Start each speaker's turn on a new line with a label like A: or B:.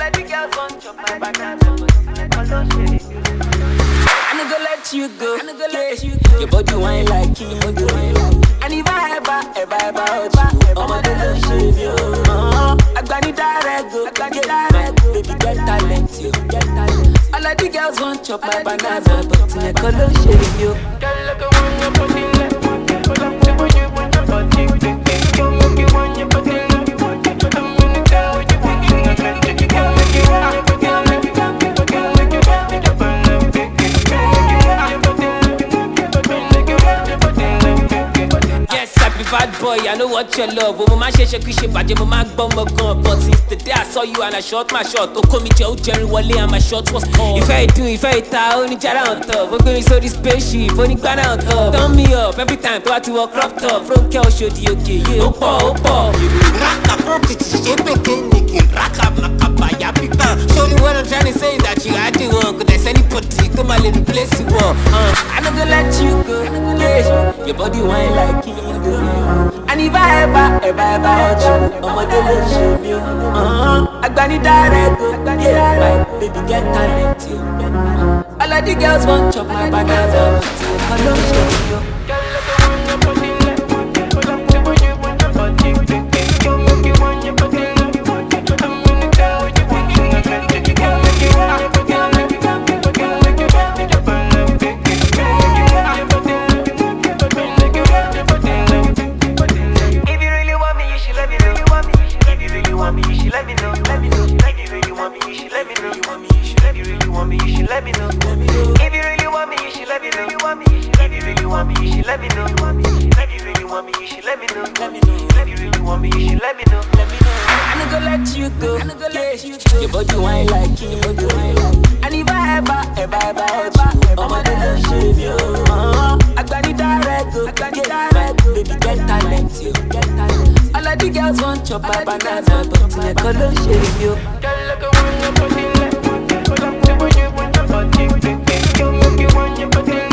A: of the girls want chop my banana, but I don't share it. I'm not gonna let you go. Your body wine like king. And if I ever hurt you, I'ma don't shave you. I got it direct, baby get talent, you. All of the girls want chop my banana, but I don't shave you. Girl, look at when you're putting it. Pull up to when you want your body. Girl, look at when you're putting it. I'm gonna tell you what you're gonna do. Girl, look at when you're putting it. Bad boy, I know what you love. But my share share bad, my bum gun. But since the day I saw you and I shot my shot, oh come meet you, Jerry Wale and my shot was called. If I only jara on top. We're going so this spaceship, only gonna on top. Turn me up every time, to to walk crop top. From Kel show the okay, yeah. Opa.
B: Raka property, shape Kenny, Raka Makaba, Yapita. Show me what I'm trying to say that you had the one. Could I send you put it to my little place you want?
A: I'm not gonna let you go. Yeah. Your body wine like king. And if I ever hurt you, I'ma don't shame you. I got it direct, yeah. Baby get talent, you. All of the girls want chop my banana, but I don't shame you. Girl, look at when you're putting it. Pull up to when you want your body. Girl, look at when you're putting it. I'm gonna tell you what you're gonna do. Girl, look at when you're putting it. Let me know. Like you really want me, you should let me know. If you really want me, you should let me know. If you really want me, you should let me know. If you really want me, you should let me know. If you really want me, you should let me know. If you really want me, you should let me know. I'm not gonna let you go. Your body wine like king. And if I ever hurt you, I'ma don't shave you. I got it direct, baby get talent, you. All of the girls want chop my banana, but I couldn't shave you. Girl, look at when you're putting it. Pull up to when you want your body. Girl, look at when you're putting it.